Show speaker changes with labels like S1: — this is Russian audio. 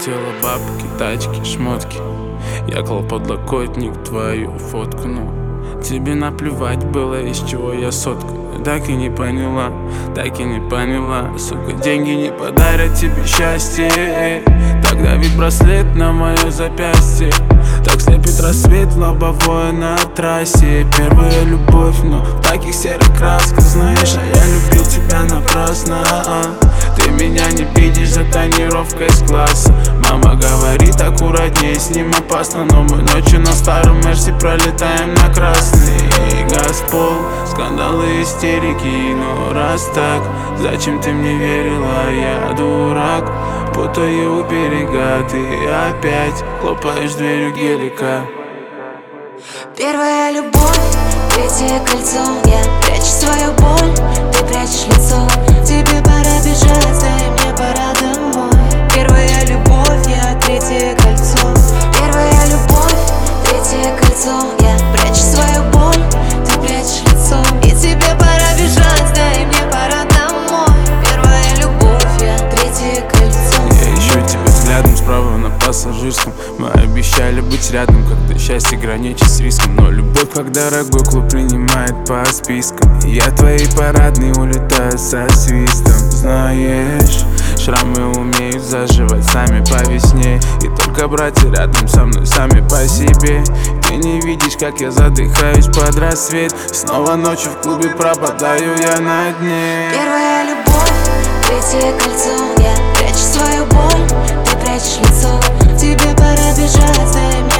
S1: хотела бабки, тачки, шмотки. Я клал подлокотник твою фотку, но тебе наплевать было, из чего я сотку. Так и не поняла, так и не поняла. Сука, деньги не подарят тебе счастье. Тогда ведь браслет на мое запястье. Так слепит рассвет лобовое на трассе. Первая любовь, но в таких серых красках. Знаешь, а я любил тебя напрасно. Ты меня не видишь за тонировкой с класса. Мама говорит, аккуратнее, с ним опасно. Но мы ночью на старом Мерсе пролетаем на красный. Газпол, скандалы, истерики. Но раз так, зачем ты мне верила? Я дурак, путаю у берега. Ты опять хлопаешь дверью гелика.
S2: Первая любовь, третье кольцо. Я прячу свою боль, ты прячешь лицо. Тебе пора бежать, да и мне пора домой. Первая любовь, я третье кольцо. Первая любовь, третье кольцо. Я прячу свою боль, ты прячешь лицо. И тебе пора бежать, да и мне пора домой. Первая любовь, я третье кольцо.
S1: Я ищу тебя взглядом справа на пассажирском. Мы обещали быть рядом, когда счастье граничит с риском. Но любовь, как дорогой клуб, принимает по спискам. И я твои парадные улетаю со свистом. Знаешь, шрамы умеют заживать сами по весне. И только братья рядом со мной сами по себе. Ты не видишь, как я задыхаюсь под рассвет. Снова ночью в клубе пропадаю я на дне.
S2: Первая любовь, третье кольцо. Я прячу свою боль, ты прячешь лицо. Тебе пора бежать, дай мне